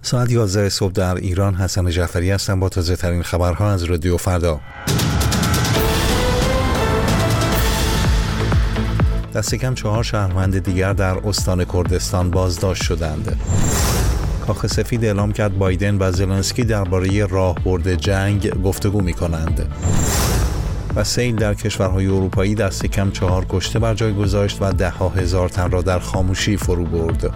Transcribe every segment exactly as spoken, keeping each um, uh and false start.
ساعت یازده صبح در ایران. حسن جعفری هستم با تازه ترین خبرها از رادیو فردا. دست کم چهار شهروند دیگر در استان کردستان بازداشت شدند. کاخ سفید اعلام کرد بایدن و زلنسکی درباره راهبرد جنگ گفتگو می‌کنند. و سیل در کشورهای اروپایی دست کم چهار کشته بر جای گذاشت و ده ها هزار تن را در خاموشی فرو برد.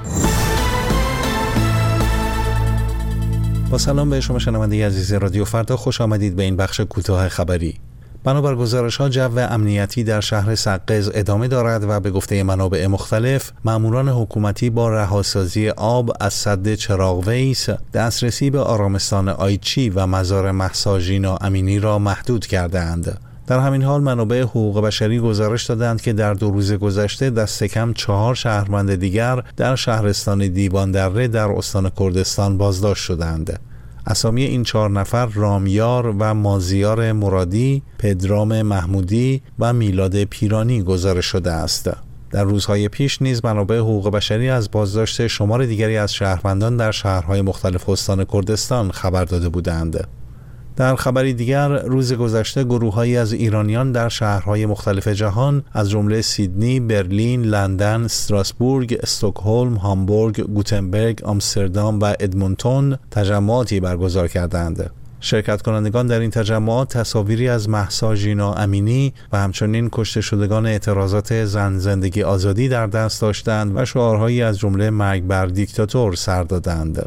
با سلام به شما شنونده عزیز رادیو فردا، خوش آمدید به این بخش کوتاه خبری. بنابر گزارش‌ها جو امنیتی در شهر سقز ادامه دارد و به گفته منابع مختلف ماموران حکومتی با رهاسازی آب از سد چراغ ویس دسترسی به آرامستان آیچی و مزار مهسا ژینا امینی را محدود کردند. در همین حال منابع حقوق بشری گزارش دادند که در دو روز گذشته دست کم چهار شهروند دیگر در شهرستان دیوان دره در استان کردستان بازداشت شدند. اسامی این چهار نفر رامیار و مازیار مرادی، پدرام محمودی و میلاد پیرانی گزارش شده است. در روزهای پیش نیز منابع حقوق بشری از بازداشت شمار دیگری از شهروندان در شهرهای مختلف استان کردستان خبر داده بودند. در خبری دیگر، روز گذشته گروه‌هایی از ایرانیان در شهرهای مختلف جهان از جمله سیدنی، برلین، لندن، استراسبورگ، استکهلم، هامبورگ، گوتنبرگ، آمستردام و ادمونتون تجمعاتی برگزار کردند. شرکت کنندگان در این تجمعات تصاویری از مهسا ژینا امینی و همچنین کشته شدگان اعتراضات زن زندگی آزادی در دست داشتند و شعارهایی از جمله مرگ بر دیکتاتور سر دادند.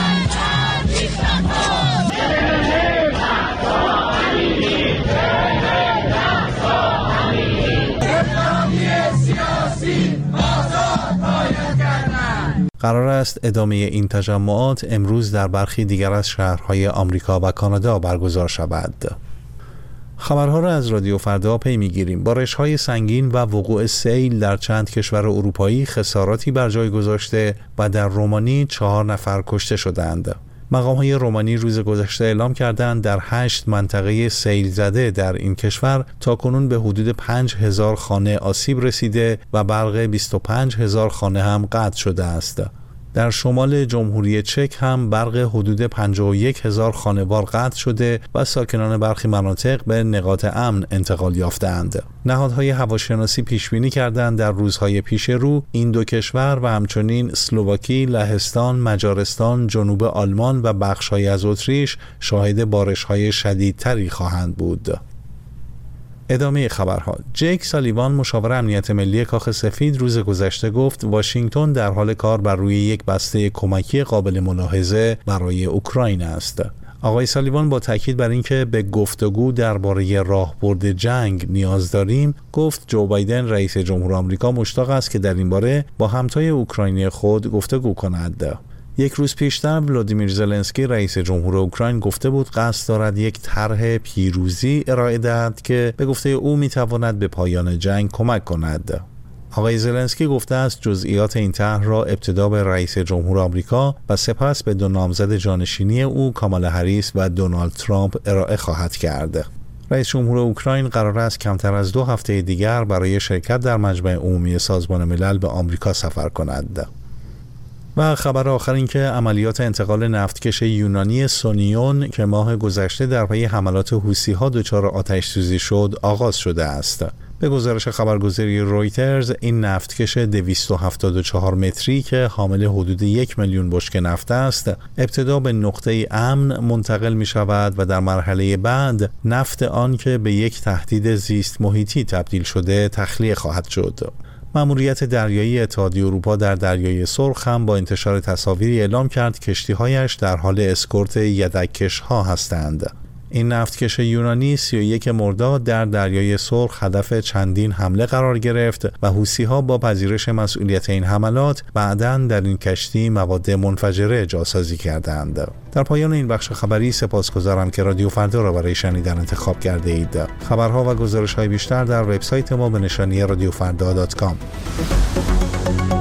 قرار است ادامه این تجمعات امروز در برخی دیگر از شهرهای آمریکا و کانادا برگزار شود. خبرها را از رادیو فردا پی می‌گیریم. بارش‌های سنگین و وقوع سیل در چند کشور اروپایی خساراتی بر جای گذاشته و در رومانی چهار نفر کشته شدند. مقام‌های رومانی روز گذشته اعلام کردند در هشت منطقه سیل زده در این کشور تاکنون به حدود پنج هزار خانه آسیب رسیده و برق بیست و پنج هزار خانه هم قطع شده است. در شمال جمهوری چک هم برق حدود پنجاه و یک هزار خانوار قطع شده و ساکنان برخی مناطق به نقاط امن انتقال یافتند. نهادهای هواشناسی پیشبینی کردند در روزهای پیش رو این دو کشور و همچنین اسلواکی، لهستان، مجارستان، جنوب آلمان و بخش‌هایی از اتریش شاهد بارش‌های شدیدتری خواهند بود. ادامه خبرها. جیک سالیوان مشاور امنیت ملی کاخ سفید روز گذشته گفت واشنگتن در حال کار بر روی یک بسته کمکی قابل ملاحظه برای اوکراین است. آقای سالیوان با تاکید بر اینکه به گفتگو درباره راهبرد جنگ نیاز داریم، گفت جو بایدن رئیس جمهور آمریکا مشتاق است که در این باره با همتای اوکراینی خود گفتگو کند. یک روز پیشتر ولادیمیر زلنسکی رئیس جمهور اوکراین گفته بود قصد دارد یک طرح پیروزی ارائه دهد که به گفته او میتواند به پایان جنگ کمک کند. آقای زلنسکی گفته است جزئیات این طرح را ابتدا به رئیس جمهور آمریکا و سپس به دو نامزد جانشینی او کامالا هریس و دونالد ترامپ ارائه خواهد کرد. رئیس جمهور اوکراین قرار است کمتر از دو هفته دیگر برای شرکت در مجمع عمومی سازمان ملل به آمریکا سفر کند. و خبر آخر این که عملیات انتقال نفتکش یونانی سونیون که ماه گذشته در پی حملات حوثی‌ها دچار آتش سوزی شد آغاز شده است. به گزارش خبرگزاری رویترز این نفتکش دویست و هفتاد و چهار متری که حامل حدود یک میلیون بشکه نفت است ابتدا به نقطه امن منتقل می شود و در مرحله بعد نفت آن که به یک تهدید زیست محیطی تبدیل شده تخلیه خواهد شد. ماموریت دریایی اتحادیه اروپا در دریای سرخ هم با انتشار تصاویری اعلام کرد کشتی‌هایش در حال اسکورت یدک‌کش‌ها هستند. این نفتکش یونانی سی و یک مرداد در دریای سرخ هدف چندین حمله قرار گرفت و حوثی‌ها با پذیرش مسئولیت این حملات بعداً در این کشتی مواد منفجره جاسازی کردند. در پایان این بخش خبری سپاسگزارم که رادیو فردا را برای شنیدن انتخاب کرده اید. خبرها و گزارش‌های بیشتر در وبسایت ما به نشانی رادیو فردا دات کام.